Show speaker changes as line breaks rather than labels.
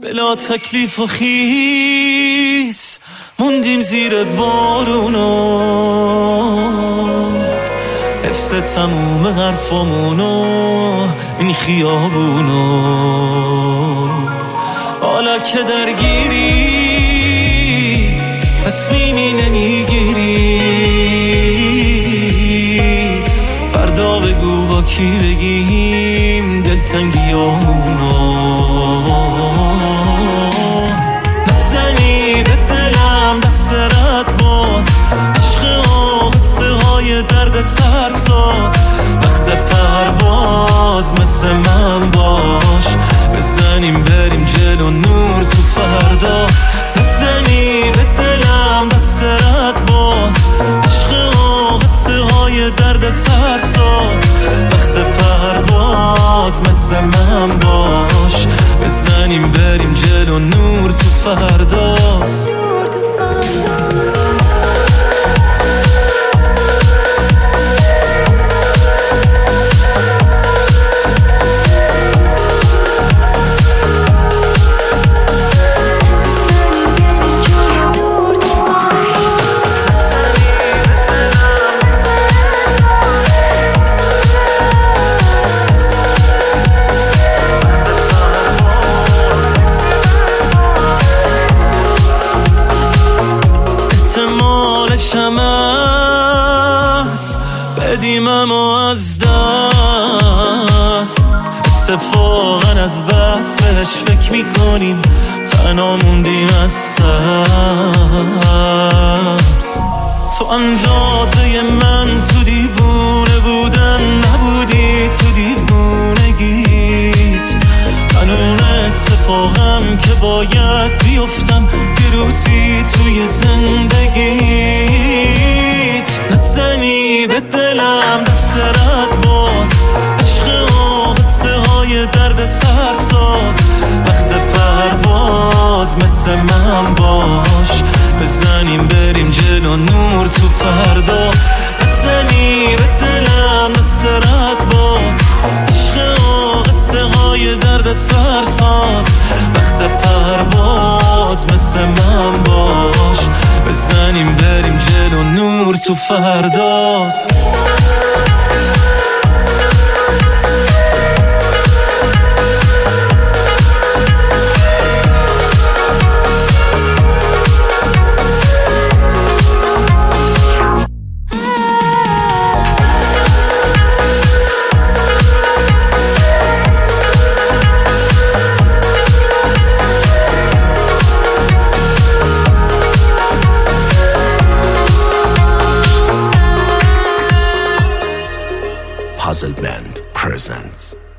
بلا تکلیف و خیس موندیم زیر بارونا، حفظ تموم حرفامونو این خیابونو، حالا که درگیری تصمیمی نمیگیری، فردا بگو با کی بگیم دلتنگیامونو، نزنی به دلم دست رد باز، عشق و قصه های درد سرساز، وقت پرواز مثل من باش، بزنیم بریم جلو نور تو فرداست، نزنی به دلم دست رد باز، عشق و قصه های درد سرساز، وقت پرواز مثل من باش، بزنیم بریم جلو نور تو فرداست. شمس بدیم اما از دست، اتفاقا از بس بهش فکر میکنیم تنها موندیم از ترس، تو اندازه من تو دیوونه بودن نبودی، تو دیوونگیت من اون اتفاقم که باید بیفتم یه روزی توی زندگیت، نزنی به دلم دست رد باز، عشق و قصه های درد سرساز، وقت پرواز مثل من باش، بزنیم بریم جلو نور تو فرداست، نزنی به دلم دست رد باز، عشق و قصه های درد سرساز، وقت پرواز مثل من باش، بزنیم بریم جلو نور تو فرداست.
Puzzle Band presents